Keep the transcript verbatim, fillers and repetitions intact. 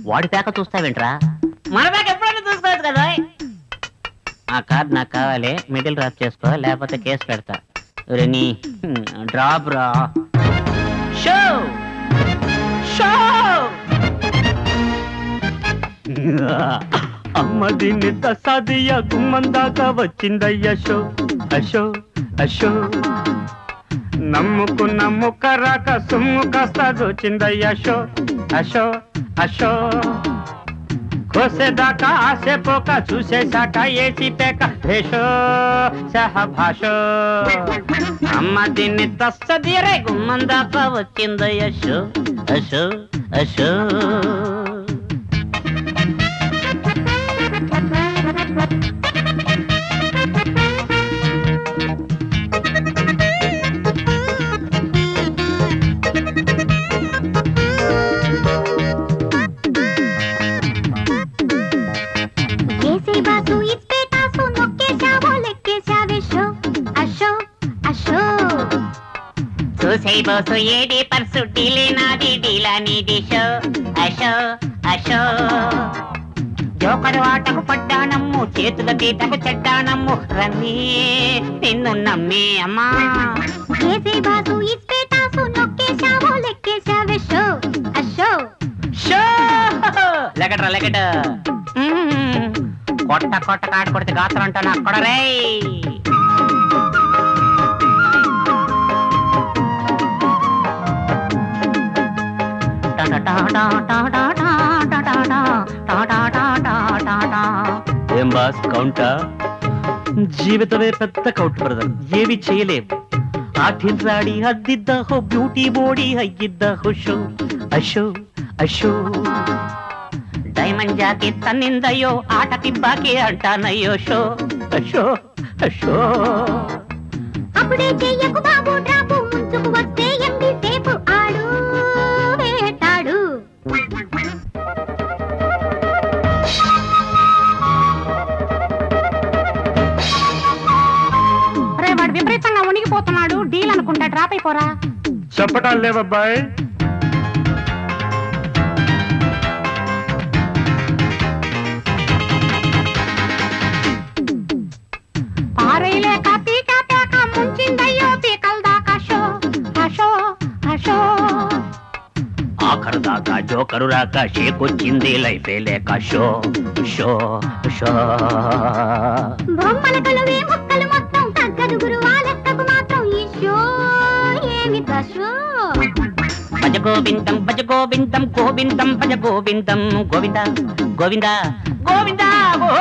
వాడి పేక చూస్తావేంట్రా? మన పేక ఎప్పుడైనా చూసుకోవచ్చు కదా. ఆ కార్డు నాకు కావాలి, మిడిల్ డ్రాప్ చేసుకో, లేకపోతే కేసు పెడతా. నీ డ్రాప్ రా. షో షో అమ్మ దీన్ని తసాదియ గుమ్మందాకా వచ్చిందయ్య షో అషో అషో నమ్ముకున్న ముక్కరాక సొమ్ము కాస్త దోచిందయ్య షో అషో అషో కోసేదాకా ఆసేపోక చూసేశాక ఏసి పేక భేషో సహభాషో అమ్మ దీన్ని తస్సదిరే గుమ్మందాకా వచ్చిందయ్య షో అషో అషో చూసై బోసు ఏడి పర్సు డీలే నాది డీలా నీది షో అషో అషో జోకడు ఆటకు పడ్డానమ్ము చేతుల తీటకు చెడ్డానమ్ము రమ్మి నిన్ను నమ్మి అమ్మా లెగట్రా లెగట కొట్ట కొట్ట కాట కొడితే గాత్రం అంటాను అక్కడ రే. ఏం బాస్ కౌంటా? జీవితమే పెద్ద కౌంట్ బ్రదర్, ఏవి చేయలేవు. ఆటిల్రాడి అద్దిద్ద హో బ్యూటీ బాడీ అయ్యిద్ద హుషో అషో అషో డైమండ్ జాకి తన్నిందయ్యో ఆటకి బాకి అంటానయ్యో షో అషో అషో అప్పుడే చెయ్యకు బాబు డ్రాపు ముంచుకు వస్తే ఎండి సేపు ఆడు వేటాడు. రే వాడు విపరీతంగా ఉనిగిపోతున్నాడు, డీల్ అనుకుంటా, డ్రాప్ అయిపోరా. చెప్పటాలు లేవబ్బాయి. పారైలేక పీక పేక ముంచిందయ్యో పీకల దాకా షో అషో అషో ఆఖరు దాకా జోకరు రాక షేకొచ్చింది లైఫే లేక షో షో షో బొమ్మల కలవే మొక్కలు మొత్తం తగ్గదు గురువా లెక్కకు మాత్రం ఈ షో ఏమి షో. భజ గోవిందం భజ గోవిందం గోవిందం భజ గోవిందం గోవింద గోవింద గోవింద